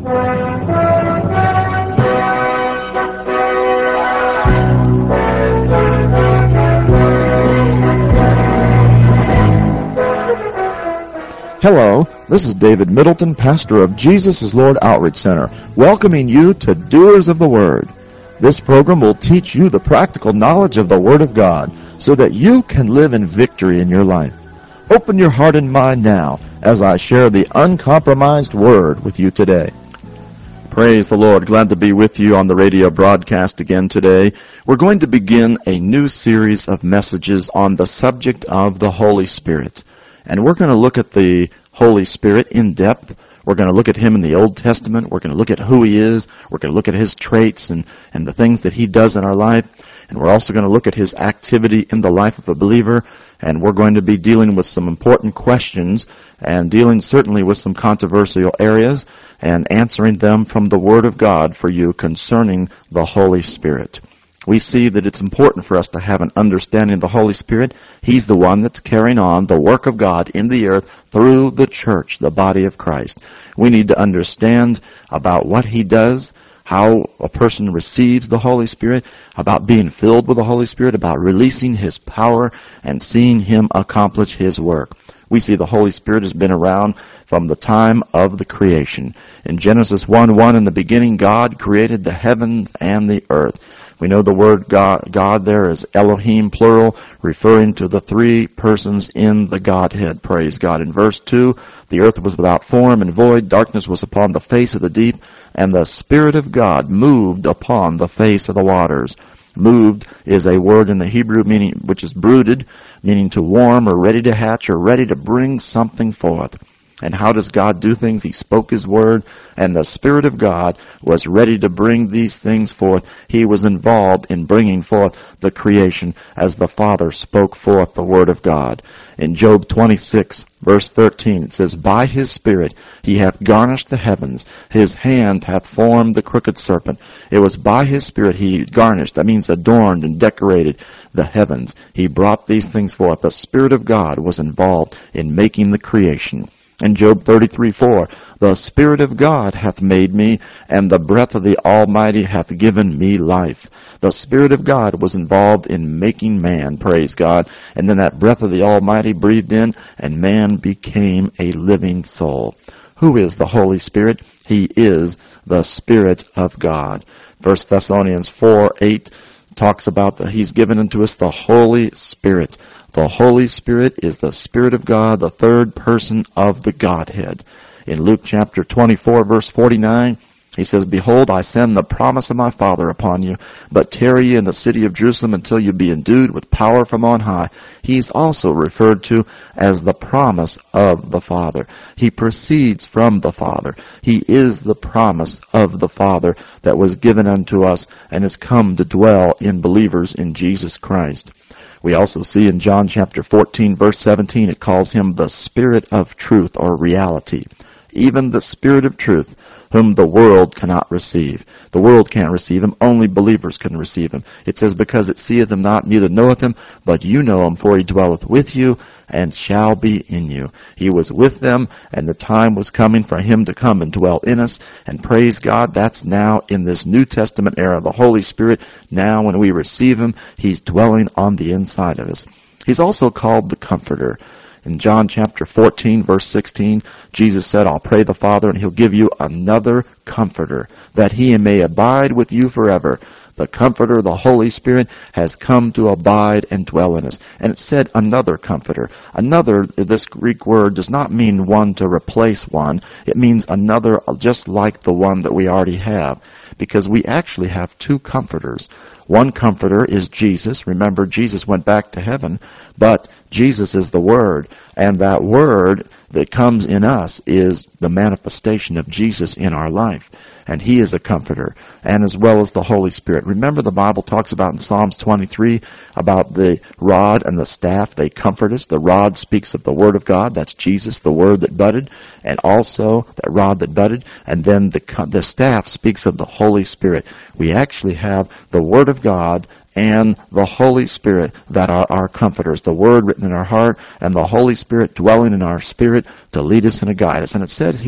Hello, this is David Middleton, pastor of Jesus is Lord Outreach Center, welcoming you to Doers of the Word. This program will teach you the practical knowledge of the Word of God so that you can live in victory in your life. Open your heart and mind now as I share the uncompromised Word with you today. Praise the Lord. Glad to be with you on the radio broadcast again today. We're going to begin a new series of messages on the subject of the Holy Spirit. And we're going to look at the Holy Spirit in depth. We're going to look at Him in the Old Testament. We're going to look at who He is. We're going to look at His traits and the things that He does in our life. And we're also going to look at His activity in the life of a believer. And we're going to be dealing with some important questions and dealing certainly with some controversial areas and answering them from the Word of God for you concerning the Holy Spirit. We see that it's important for us to have an understanding of the Holy Spirit. He's the one that's carrying on the work of God in the earth through the church, the body of Christ. We need to understand about what He does, how a person receives the Holy Spirit, about being filled with the Holy Spirit, about releasing His power and seeing Him accomplish His work. We see the Holy Spirit has been around from the time of the creation. In Genesis 1:1, in the beginning, God created the heavens and the earth. We know the word God there is Elohim, plural, referring to the three persons in the Godhead. Praise God. In verse 2, the earth was without form and void, darkness was upon the face of the deep, and the Spirit of God moved upon the face of the waters. Moved is a word in the Hebrew meaning which is brooded, meaning to warm or ready to hatch or ready to bring something forth. And how does God do things? He spoke His word, and the Spirit of God was ready to bring these things forth. He was involved in bringing forth the creation as the Father spoke forth the word of God. In Job 26, verse 13, it says, "By His Spirit He hath garnished the heavens. His hand hath formed the crooked serpent." It was by His Spirit He garnished, that means adorned and decorated the heavens. He brought these things forth. The Spirit of God was involved in making the creation. In Job 33:4, "The Spirit of God hath made me, and the breath of the Almighty hath given me life." The Spirit of God was involved in making man, praise God. And then that breath of the Almighty breathed in, and man became a living soul. Who is the Holy Spirit? He is the Spirit of God. 1 Thessalonians 4:8 talks about that He's given unto us the Holy Spirit. The Holy Spirit is the Spirit of God, the third person of the Godhead. In Luke chapter 24, verse 49, He says, "Behold, I send the promise of my Father upon you, but tarry ye in the city of Jerusalem until you be endued with power from on high." He's also referred to as the promise of the Father. He proceeds from the Father. He is the promise of the Father that was given unto us and has come to dwell in believers in Jesus Christ. We also see in John chapter 14, verse 17, it calls Him the Spirit of truth or reality. Even the Spirit of truth, whom the world cannot receive. The world can't receive Him, only believers can receive Him. It says, "Because it seeth Him not, neither knoweth Him, but you know Him, for He dwelleth with you, and shall be in you." He was with them, and the time was coming for Him to come and dwell in us. And praise God, that's now in this New Testament era. The Holy Spirit, now when we receive Him, He's dwelling on the inside of us. He's also called the Comforter. In John chapter 14, verse 16, Jesus said, "I'll pray the Father, and He'll give you another Comforter, that He may abide with you forever." The Comforter, the Holy Spirit, has come to abide and dwell in us. And it said another Comforter. Another, this Greek word does not mean one to replace one. It means another just like the one that we already have. Because we actually have two Comforters. One Comforter is Jesus. Remember, Jesus went back to heaven, but Jesus is the Word. And that Word that comes in us is the manifestation of Jesus in our life. And He is a Comforter, and as well as the Holy Spirit. Remember, the Bible talks about in Psalms 23 about the rod and the staff. They comfort us. The rod speaks of the Word of God. That's Jesus, the Word that budded, and also that rod that budded. And then the staff speaks of the Holy Spirit. We actually have the Word of God and the Holy Spirit that are our comforters. The Word written in our heart and the Holy Spirit dwelling in our spirit to lead us and to guide us. And it said here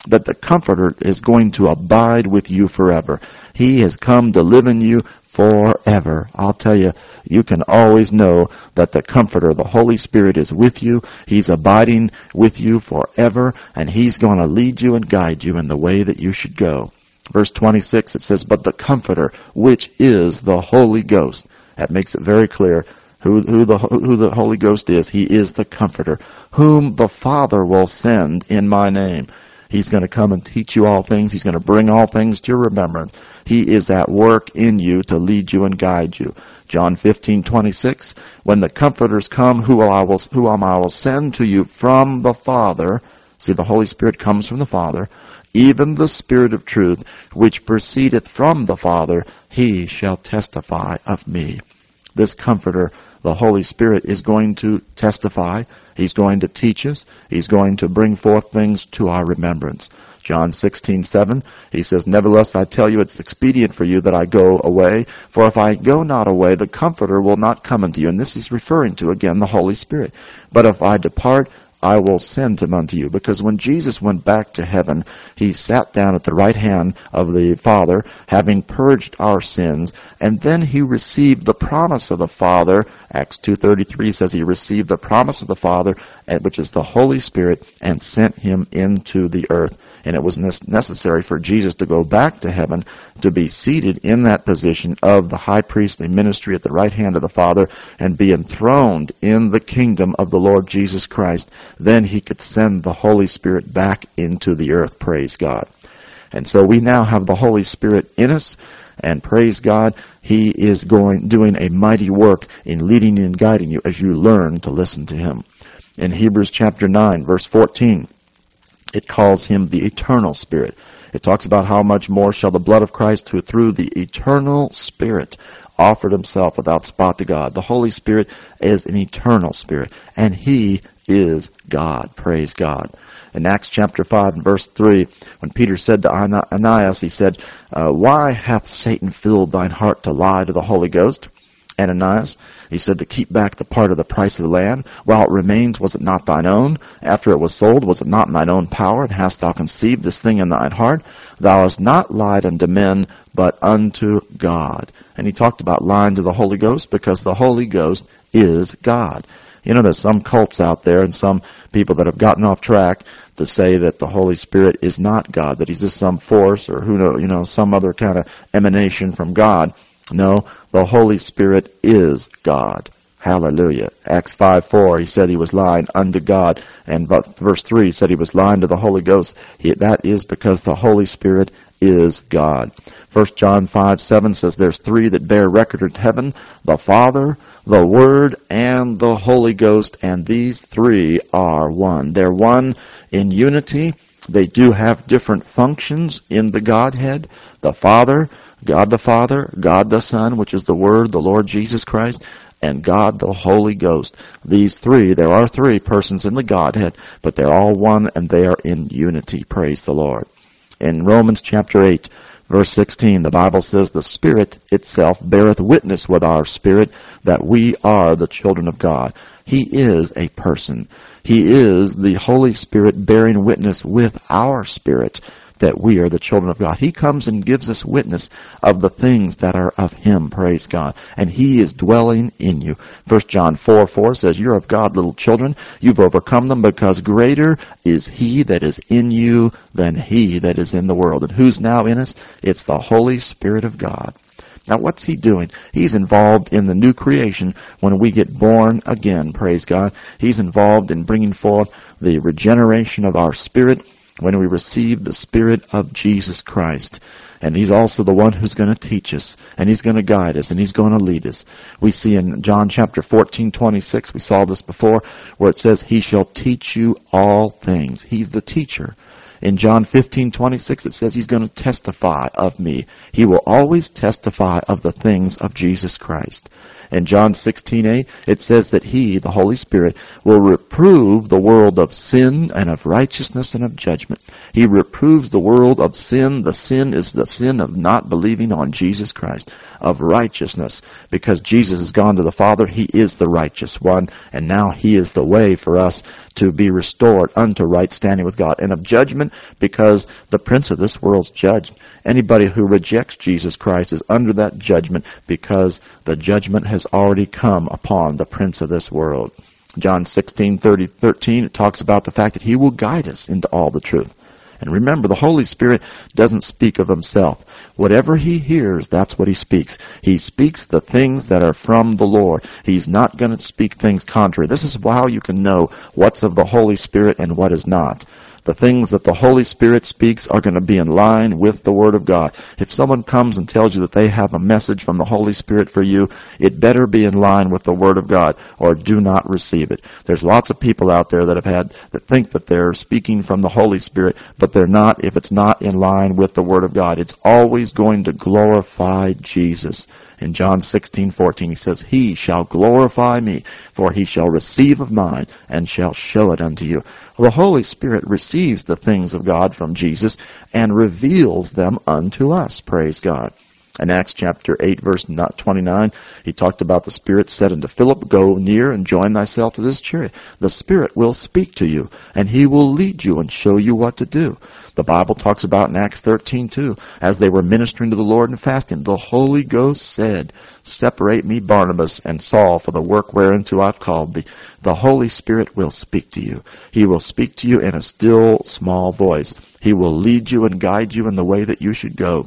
that the Comforter is going to abide with you forever. He has come to live in you forever. I'll tell you, you can always know that the Comforter, the Holy Spirit, is with you. He's abiding with you forever, and He's going to lead you and guide you in the way that you should go. Verse 26, it says, but the Comforter, which is the Holy Ghost. That makes it very clear who the Holy Ghost is. He is the Comforter, whom the Father will send in my name. He's going to come and teach you all things. He's going to bring all things to your remembrance. He is at work in you to lead you and guide you. John 15:26, when the Comforters come, whom I will send to you from the Father. See, the Holy Spirit comes from the Father. Even the Spirit of truth, which proceedeth from the Father, He shall testify of me. This Comforter, the Holy Spirit, is going to testify. He's going to teach us. He's going to bring forth things to our remembrance. John 16:7, He says, nevertheless I tell you, it's expedient for you that I go away. For if I go not away, the Comforter will not come unto you. And this is referring to, again, the Holy Spirit. But if I depart, I will send Him unto you. Because when Jesus went back to heaven, He sat down at the right hand of the Father, having purged our sins, and then He received the promise of the Father. Acts 2:33 says He received the promise of the Father, which is the Holy Spirit, and sent Him into the earth. And it was necessary for Jesus to go back to heaven to be seated in that position of the high priestly ministry at the right hand of the Father and be enthroned in the kingdom of the Lord Jesus Christ. Then He could send the Holy Spirit back into the earth. Praise God. And so we now have the Holy Spirit in us, and praise God, He is doing a mighty work in leading you and guiding you as you learn to listen to Him. In Hebrews chapter 9, verse 14, it calls Him the Eternal Spirit. It talks about how much more shall the blood of Christ, who through the Eternal Spirit offered Himself without spot to God. The Holy Spirit is an eternal Spirit, and He is God. Praise God. In Acts chapter 5 and verse 3, when Peter said to Ananias, he said, why hath Satan filled thine heart to lie to the Holy Ghost? Ananias, he said, to keep back the part of the price of the land, while it remains, was it not thine own? After it was sold, was it not in thine own power? And hast thou conceived this thing in thine heart? Thou hast not lied unto men, but unto God. And he talked about lying to the Holy Ghost, because the Holy Ghost is God. You know, there's some cults out there and some people that have gotten off track to say that the Holy Spirit is not God, that He's just some force or some other kind of emanation from God. No, the Holy Spirit is God. Hallelujah. Acts 5:4, he said he was lying unto God. And verse 3 said he was lying to the Holy Ghost. That is because the Holy Spirit is God. 1 John 5:7 says there's three that bear record in heaven, the Father, the Word, and the Holy Ghost, and these three are one. They're one in unity. They do have different functions in the Godhead. The Father, God the Son, which is the Word, the Lord Jesus Christ, and God the Holy Ghost. These three, there are three persons in the Godhead, but they're all one and they are in unity. Praise the Lord. In Romans chapter 8, verse 16, the Bible says, the Spirit itself beareth witness with our spirit that we are the children of God. He is a person. He is the Holy Spirit bearing witness with our spirit that we are the children of God. He comes and gives us witness of the things that are of Him, praise God. And He is dwelling in you. 1 John 4:4 says, you're of God, little children. You've overcome them, because greater is He that is in you than he that is in the world. And who's now in us? It's the Holy Spirit of God. Now what's He doing? He's involved in the new creation when we get born again, praise God. He's involved in bringing forth the regeneration of our spirit when we receive the Spirit of Jesus Christ. And He's also the one who's going to teach us, and He's going to guide us, and He's going to lead us. We see in John chapter 14:26, we saw this before, where it says, He shall teach you all things. He's the teacher. In John 15:26, it says He's going to testify of me. He will always testify of the things of Jesus Christ. In John 16:8, it says that He, the Holy Spirit, will reprove the world of sin and of righteousness and of judgment. He reproves the world of sin. The sin is the sin of not believing on Jesus Christ, of righteousness. Because Jesus has gone to the Father, He is the righteous one, and now He is the way for us to be restored unto right standing with God. And of judgment, because the prince of this world's judged. Anybody who rejects Jesus Christ is under that judgment, because the judgment has already come upon the prince of this world. John 16:13, it talks about the fact that He will guide us into all the truth. And remember, the Holy Spirit doesn't speak of Himself. Whatever He hears, that's what He speaks. He speaks the things that are from the Lord. He's not going to speak things contrary. This is how you can know what's of the Holy Spirit and what is not. The things that the Holy Spirit speaks are going to be in line with the Word of God. If someone comes and tells you that they have a message from the Holy Spirit for you, it better be in line with the Word of God, or do not receive it. There's lots of people out there that think that they're speaking from the Holy Spirit, but they're not if it's not in line with the Word of God. It's always going to glorify Jesus. In John 16:14, He says, He shall glorify me, for He shall receive of mine, and shall show it unto you. Well, the Holy Spirit receives the things of God from Jesus and reveals them unto us. Praise God. In Acts chapter 8, verse 29, He talked about the Spirit said unto Philip, Go near and join thyself to this chariot. The Spirit will speak to you, and He will lead you and show you what to do. The Bible talks about in Acts 13:2, as they were ministering to the Lord and fasting, the Holy Ghost said, Separate me, Barnabas and Saul, for the work whereunto I've called thee. The Holy Spirit will speak to you. He will speak to you in a still, small voice. He will lead you and guide you in the way that you should go.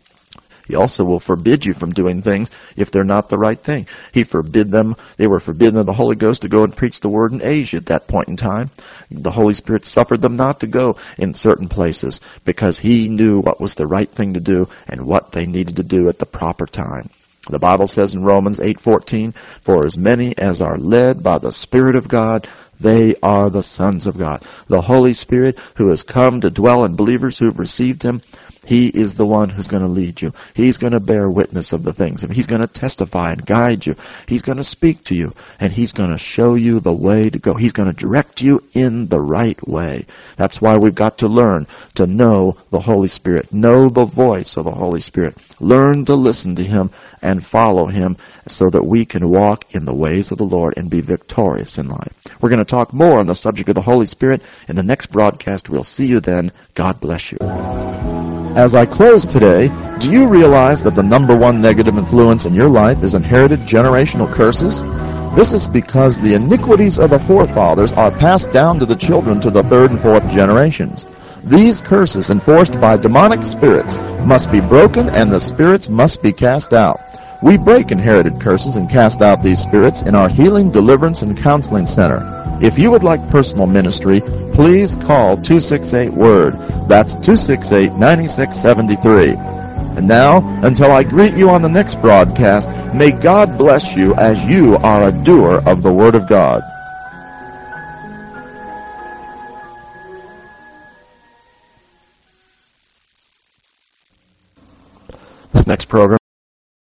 He also will forbid you from doing things if they're not the right thing. They were forbidden of the Holy Ghost to go and preach the word in Asia at that point in time. The Holy Spirit suffered them not to go in certain places because He knew what was the right thing to do and what they needed to do at the proper time. The Bible says in Romans 8:14, For as many as are led by the Spirit of God, they are the sons of God. The Holy Spirit who has come to dwell in believers who have received Him, He is the one who's going to lead you. He's going to bear witness of the things. He's going to testify and guide you. He's going to speak to you, and He's going to show you the way to go. He's going to direct you in the right way. That's why we've got to learn to know the Holy Spirit. Know the voice of the Holy Spirit. Learn to listen to Him and follow Him so that we can walk in the ways of the Lord and be victorious in life. We're going to talk more on the subject of the Holy Spirit in the next broadcast. We'll see you then. God bless you. As I close today, do you realize that the number one negative influence in your life is inherited generational curses? This is because the iniquities of the forefathers are passed down to the children to the third and fourth generations. These curses, enforced by demonic spirits, must be broken and the spirits must be cast out. We break inherited curses and cast out these spirits in our Healing, Deliverance, and Counseling Center. If you would like personal ministry, please call 268-WORD. That's 268-9673. And now, until I greet you on the next broadcast, may God bless you as you are a doer of the Word of God. This next program